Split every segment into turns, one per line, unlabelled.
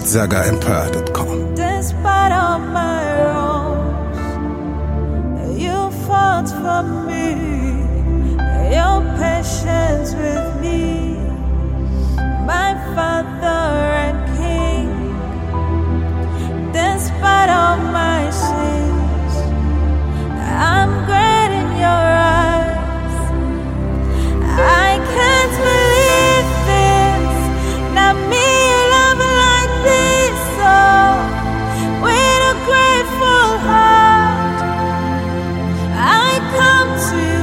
ZagaEmpire.com.
Despite all my wrongs, you fought for me. Your patience with me, my Father and King. Despite all my sins, I'm great in your eyes. I can't believe this. Not me, love like this. So, with a grateful heart, I come to you.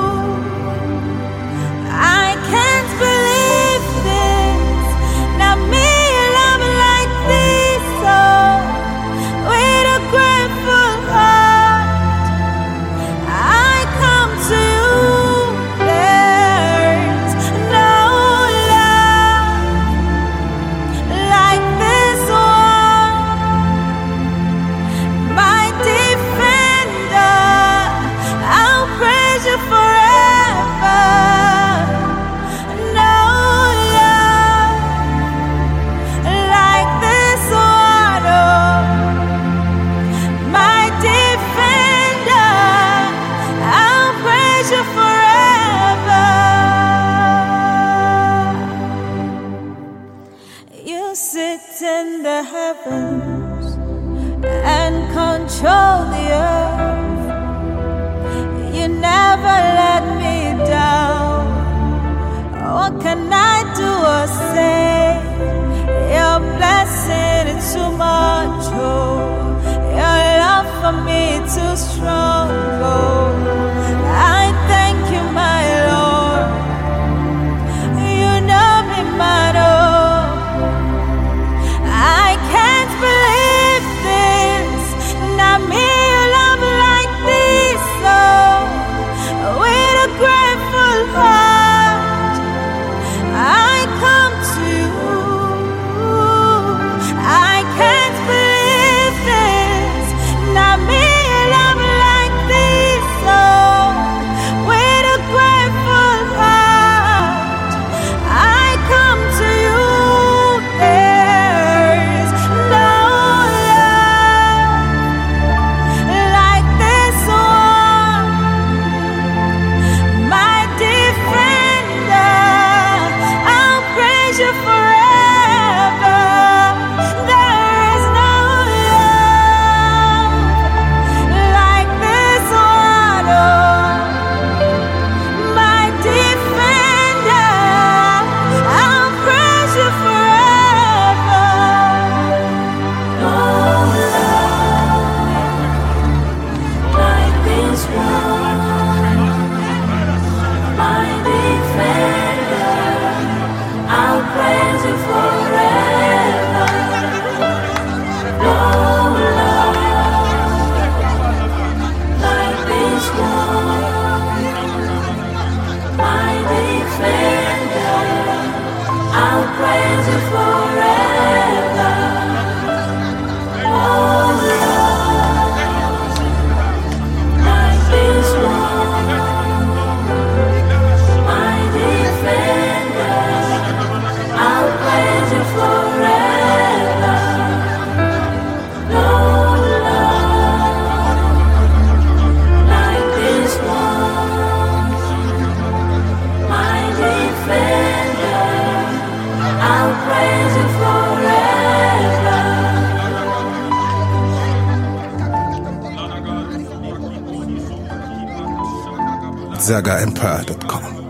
I can't believe this. Not me, love like this. So, with a grateful heart, I come to you. There's no love like this one. My defender, I'll praise you forever. No love like this one. Oh, my defender, I'll praise you forever. You sit in the heavens and control the earth. You never let me down. What can I do or say? Your blessing is too much. Oh, your love for me too strong. Oh, I thank you, my Lord. You know me, man. Oh, I can't believe this. Not me, love like this. Oh, with a grateful heart, I come to you. I can't believe this. Not me, love like this. Oh, with a grateful heart, I come to you. There's no love like this one. My defender, I'll praise you forever. There is no love like this one. Oh, my defender, I'll praise you forever. No love like this one. My defender, I'll praise you forever. No love like this one. My defender, I'll praise you forever. No love like this one. My defender, I'll praise you forever. No love like this one. My defender, I'll praise you forever.
ZagaEmpire.com.